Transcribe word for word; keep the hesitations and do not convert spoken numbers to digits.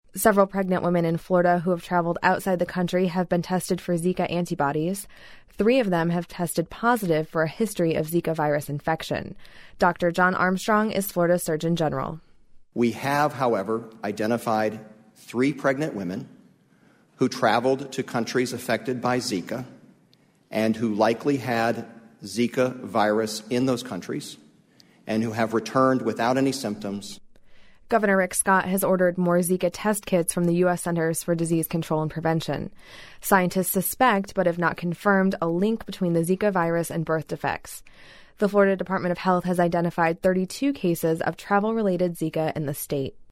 Several pregnant women in Florida who have traveled outside the country have been tested for Zika antibodies. Three of them have tested positive for a history of Zika virus infection. Doctor John Armstrong is Florida's Surgeon General. We have, however, identified three pregnant women who traveled to countries affected by Zika and who likely had Zika virus in those countries and who have returned without any symptoms. Governor Rick Scott has ordered more Zika test kits from the U S Centers for Disease Control and Prevention. Scientists suspect, but have not confirmed, a link between the Zika virus and birth defects. The Florida Department of Health has identified thirty-two cases of travel-related Zika in the state.